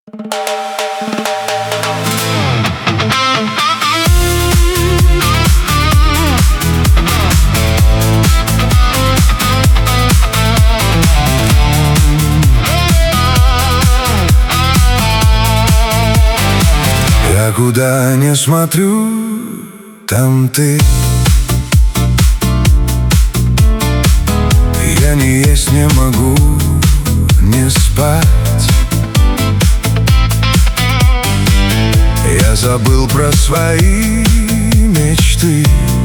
Я куда не смотрю, там ты. Я не есть не могу, не спать. Я забыл про свои мечты.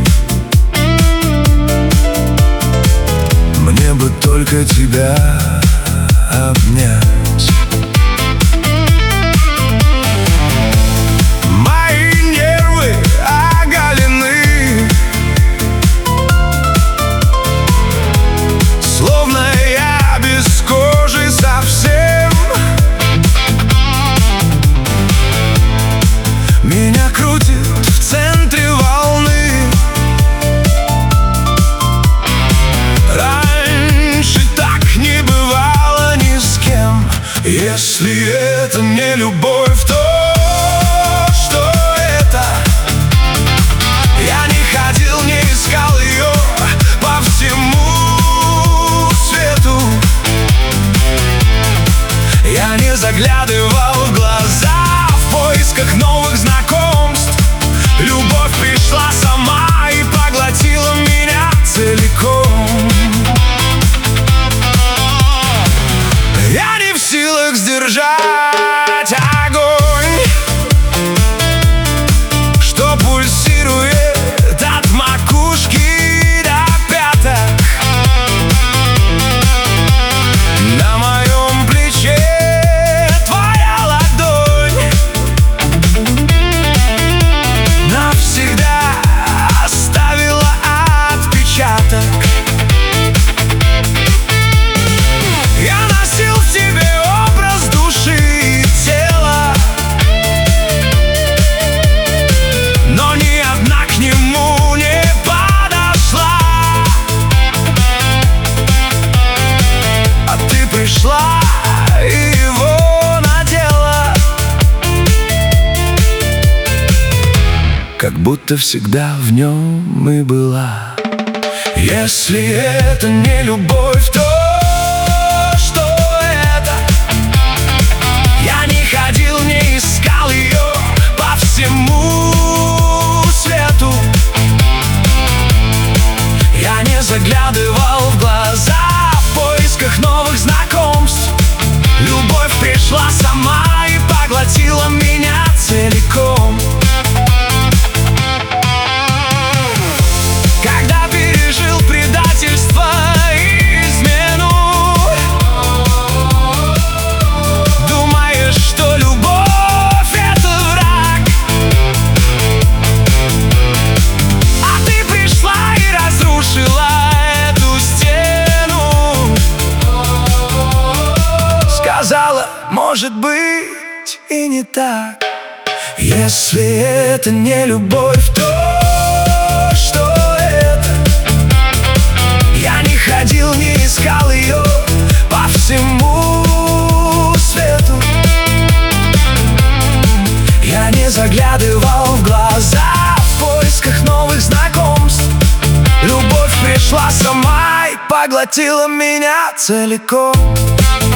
Мне бы только тебя обнять. Меня крутит в центре волны. Раньше так не бывало ни с кем. Если это не любовь, то что это? Я не ходил, не искал ее по всему свету. Я не заглядывал в глаза в поисках новых знакомств. Любовь пришла сама и поглотила меня целиком. Я не в силах сдержать огонь, что пульсирует от макушки до пяток. На моем плече пришла и его надела, как будто всегда в нем и была. Если это не любовь, то что это? Я не ходил, не искал ее по всему свету. Я не заглядывал в глаза в поисках новых знакомств. Любовь пришла сама и поглотила меня целиком. Когда пережил предательство и измену, думаешь, что любовь — это враг, а ты пришла и разрушила эту стену. Сказала, может быть, и не так. Если это не любовь, то что это? Я не ходил, не искал ее по всему свету. Я не заглядывал в глаза в поисках новых знакомств. Любовь пришла сама и поглотила меня целиком.